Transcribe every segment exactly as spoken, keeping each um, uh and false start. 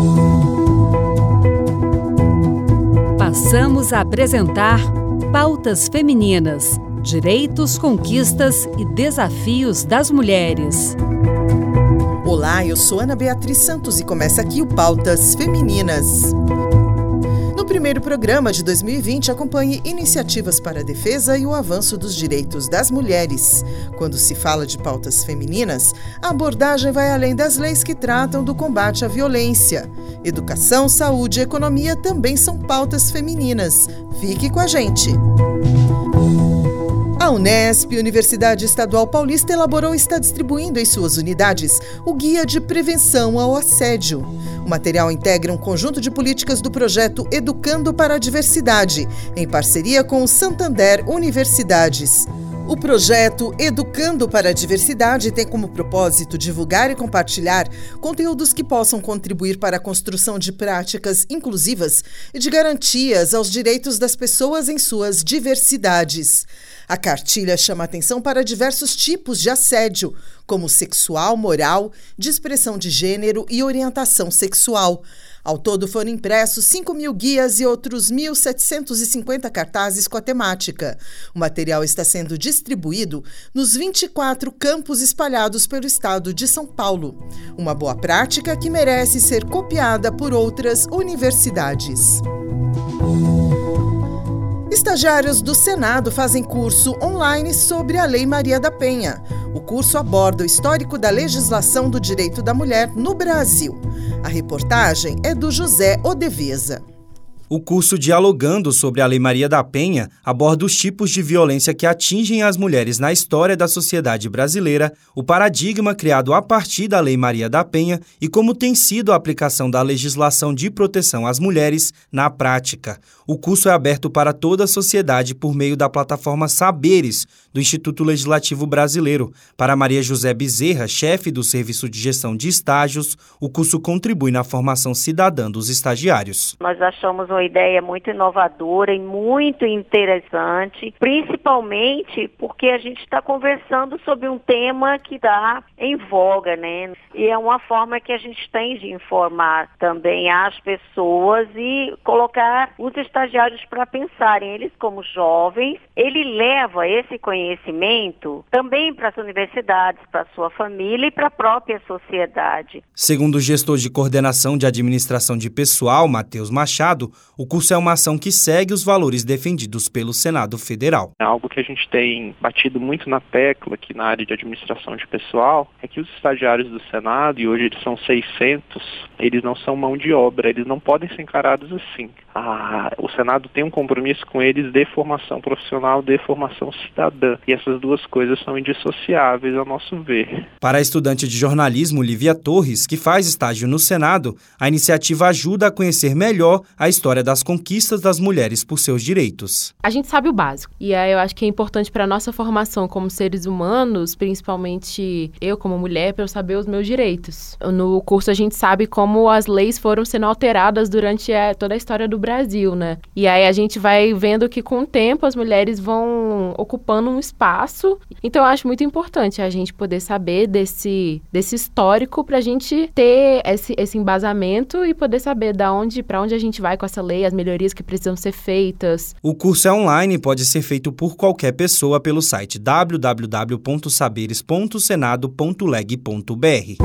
Passamos a apresentar Pautas Femininas: Direitos, Conquistas e Desafios das Mulheres. Olá, eu sou Ana Beatriz Santos e começa aqui o Pautas Femininas. No primeiro programa de dois mil e vinte, acompanhe iniciativas para a defesa e o avanço dos direitos das mulheres. Quando se fala de pautas femininas, a abordagem vai além das leis que tratam do combate à violência. Educação, saúde e economia também são pautas femininas. Fique com a gente! A Unesp, Universidade Estadual Paulista, elaborou e está distribuindo em suas unidades o Guia de Prevenção ao Assédio. O material integra um conjunto de políticas do projeto Educando para a Diversidade, em parceria com o Santander Universidades. O projeto Educando para a Diversidade tem como propósito divulgar e compartilhar conteúdos que possam contribuir para a construção de práticas inclusivas e de garantias aos direitos das pessoas em suas diversidades. A cartilha chama atenção para diversos tipos de assédio, como sexual, moral, de expressão de gênero e orientação sexual. Ao todo foram impressos cinco mil guias e outros mil setecentos e cinquenta cartazes com a temática. O material está sendo distribuído nos vinte e quatro campos espalhados pelo estado de São Paulo. Uma boa prática que merece ser copiada por outras universidades. Estagiários do Senado fazem curso online sobre a Lei Maria da Penha. O curso aborda o histórico da legislação do direito da mulher no Brasil. A reportagem é do José Odeveza. O curso Dialogando sobre a Lei Maria da Penha aborda os tipos de violência que atingem as mulheres na história da sociedade brasileira, o paradigma criado a partir da Lei Maria da Penha e como tem sido a aplicação da legislação de proteção às mulheres na prática. O curso é aberto para toda a sociedade por meio da plataforma Saberes, do Instituto Legislativo Brasileiro. Para Maria José Bezerra, chefe do Serviço de Gestão de Estágios, o curso contribui na formação cidadã dos estagiários. Nós achamos uma ideia muito inovadora e muito interessante, principalmente porque a gente está conversando sobre um tema que está em voga, né? E é uma forma que a gente tem de informar também as pessoas e colocar os estagiários para pensarem. Eles, como jovens, ele leva esse conhecimento também para as universidades, para a sua família e para a própria sociedade. Segundo o gestor de coordenação de administração de pessoal, Matheus Machado, o curso é uma ação que segue os valores defendidos pelo Senado Federal. Algo que a gente tem batido muito na tecla aqui na área de administração de pessoal é que os estagiários do Senado, e hoje eles são seiscentos, eles não são mão de obra, eles não podem ser encarados assim. Ah, o Senado tem um compromisso com eles de formação profissional, de formação cidadã. E essas duas coisas são indissociáveis, ao nosso ver. Para a estudante de jornalismo Lívia Torres, que faz estágio no Senado, a iniciativa ajuda a conhecer melhor a história das conquistas das mulheres por seus direitos. A gente sabe o básico. E aí eu acho que é importante para a nossa formação como seres humanos, principalmente eu como mulher, para eu saber os meus direitos. No curso a gente sabe como as leis foram sendo alteradas durante a, toda a história do Brasil, né? E aí a gente vai vendo que com o tempo as mulheres vão ocupando um espaço. Então eu acho muito importante a gente poder saber desse, desse histórico para a gente ter esse, esse embasamento e poder saber da onde, para onde a gente vai com essa lei, as melhorias que precisam ser feitas. O curso é online e pode ser feito por qualquer pessoa pelo site w w w ponto saberes ponto senado ponto leg ponto b r.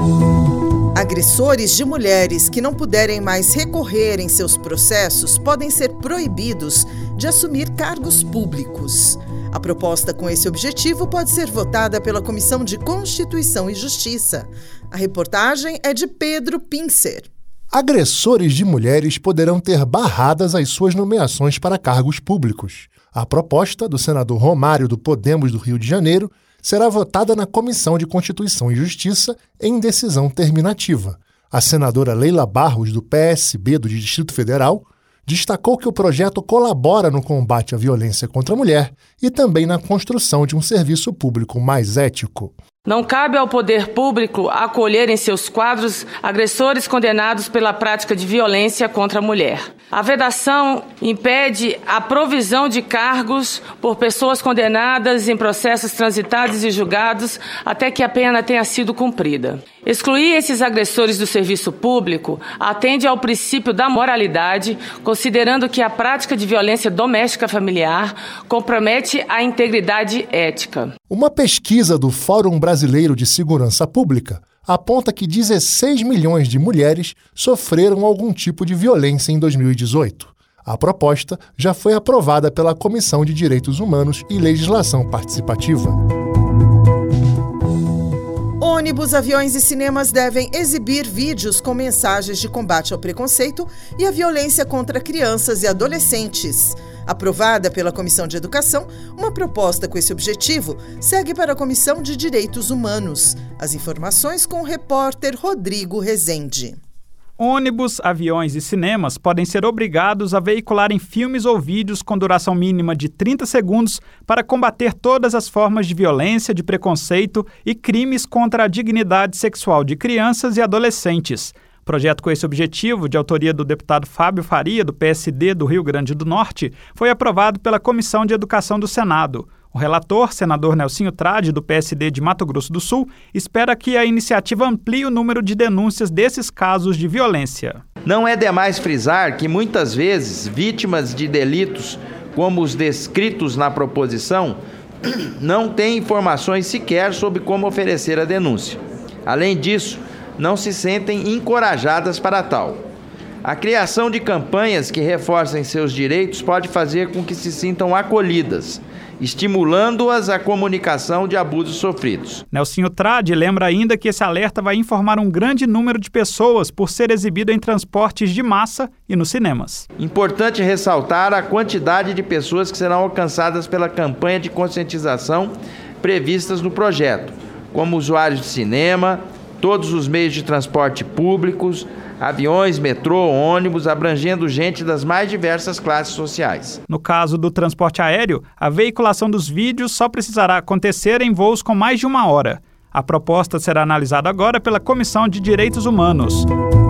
Agressores de mulheres que não puderem mais recorrer em seus processos podem ser proibidos de assumir cargos públicos. A proposta com esse objetivo pode ser votada pela Comissão de Constituição e Justiça. A reportagem é de Pedro Pincer. Agressores de mulheres poderão ter barradas as suas nomeações para cargos públicos. A proposta do senador Romário do Podemos do Rio de Janeiro será votada na Comissão de Constituição e Justiça em decisão terminativa. A senadora Leila Barros, do P S B do Distrito Federal, destacou que o projeto colabora no combate à violência contra a mulher e também na construção de um serviço público mais ético. Não cabe ao poder público acolher em seus quadros agressores condenados pela prática de violência contra a mulher. A vedação impede a provisão de cargos por pessoas condenadas em processos transitados e julgados até que a pena tenha sido cumprida. Excluir esses agressores do serviço público atende ao princípio da moralidade, considerando que a prática de violência doméstica familiar compromete a integridade ética. Uma pesquisa do Fórum Brasileiro de Segurança Pública aponta que dezesseis milhões de mulheres sofreram algum tipo de violência em dois mil e dezoito. A proposta já foi aprovada pela Comissão de Direitos Humanos e Legislação Participativa. Ônibus, aviões e cinemas devem exibir vídeos com mensagens de combate ao preconceito e à violência contra crianças e adolescentes. Aprovada pela Comissão de Educação, uma proposta com esse objetivo segue para a Comissão de Direitos Humanos. As informações com o repórter Rodrigo Rezende. Ônibus, aviões e cinemas podem ser obrigados a veicularem filmes ou vídeos com duração mínima de trinta segundos para combater todas as formas de violência, de preconceito e crimes contra a dignidade sexual de crianças e adolescentes. Projeto com esse objetivo, de autoria do deputado Fábio Faria, do P S D do Rio Grande do Norte, foi aprovado pela Comissão de Educação do Senado. O relator, senador Nelsinho Trade, do P S D de Mato Grosso do Sul, espera que a iniciativa amplie o número de denúncias desses casos de violência. Não é demais frisar que, muitas vezes, vítimas de delitos como os descritos na proposição não têm informações sequer sobre como oferecer a denúncia. Além disso, não se sentem encorajadas para tal. A criação de campanhas que reforcem seus direitos pode fazer com que se sintam acolhidas, estimulando-as à comunicação de abusos sofridos. Nelsinho Trade lembra ainda que esse alerta vai informar um grande número de pessoas por ser exibido em transportes de massa e nos cinemas. Importante ressaltar a quantidade de pessoas que serão alcançadas pela campanha de conscientização previstas no projeto, como usuários de cinema, todos os meios de transporte públicos, aviões, metrô, ônibus, abrangendo gente das mais diversas classes sociais. No caso do transporte aéreo, a veiculação dos vídeos só precisará acontecer em voos com mais de uma hora. A proposta será analisada agora pela Comissão de Direitos Humanos.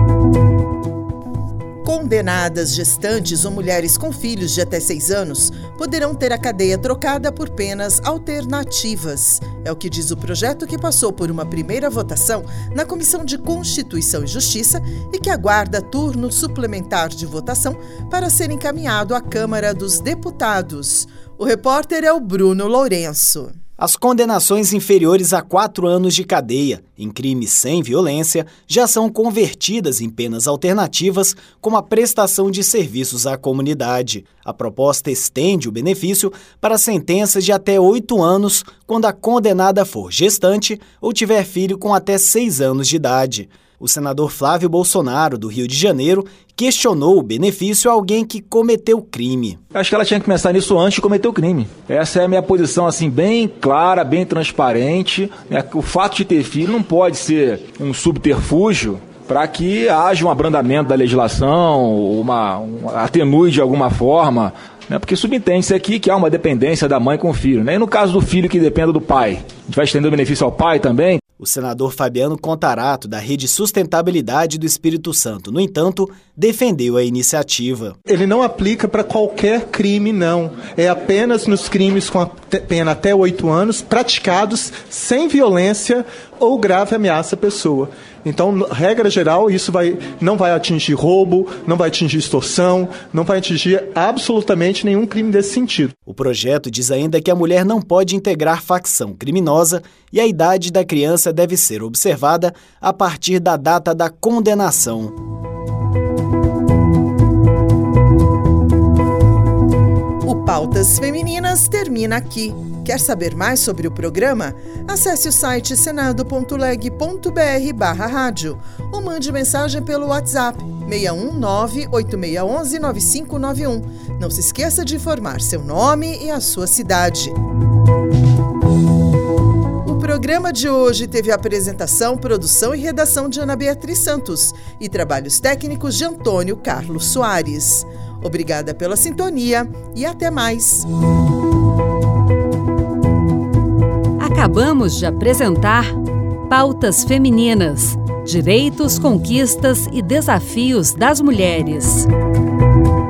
Condenadas, gestantes ou mulheres com filhos de até seis anos poderão ter a cadeia trocada por penas alternativas. É o que diz o projeto que passou por uma primeira votação na Comissão de Constituição e Justiça e que aguarda turno suplementar de votação para ser encaminhado à Câmara dos Deputados. O repórter é o Bruno Lourenço. As condenações inferiores a quatro anos de cadeia em crimes sem violência já são convertidas em penas alternativas, como a prestação de serviços à comunidade. A proposta estende o benefício para sentenças de até oito anos quando a condenada for gestante ou tiver filho com até seis anos de idade. O senador Flávio Bolsonaro, do Rio de Janeiro, questionou o benefício a alguém que cometeu crime. Acho que ela tinha que pensar nisso antes de cometer o crime. Essa é a minha posição, assim, bem clara, bem transparente. O fato de ter filho não pode ser um subterfúgio para que haja um abrandamento da legislação, uma, um atenue de alguma forma, né? Porque subentende-se aqui que há uma dependência da mãe com o filho, né? E no caso do filho que dependa do pai, a gente vai estender o benefício ao pai também. O senador Fabiano Contarato, da Rede Sustentabilidade do Espírito Santo, no entanto, defendeu a iniciativa. Ele não aplica para qualquer crime, não. É apenas nos crimes com a pena até oito anos, praticados sem violência ou grave ameaça à pessoa. Então, regra geral, isso vai, não vai atingir roubo, não vai atingir extorsão, não vai atingir absolutamente nenhum crime desse sentido. O projeto diz ainda que a mulher não pode integrar facção criminosa e a idade da criança deve ser observada a partir da data da condenação. O Pautas Femininas termina aqui. Quer saber mais sobre o programa? Acesse o site senado ponto leg ponto br barra rádio ou mande mensagem pelo WhatsApp seis um nove, oito seis um um, nove cinco nove um. Não se esqueça de informar seu nome e a sua cidade. O programa de hoje teve a apresentação, produção e redação de Ana Beatriz Santos e trabalhos técnicos de Antônio Carlos Soares. Obrigada pela sintonia e até mais. Acabamos de apresentar Pautas Femininas, Direitos, Conquistas e Desafios das Mulheres.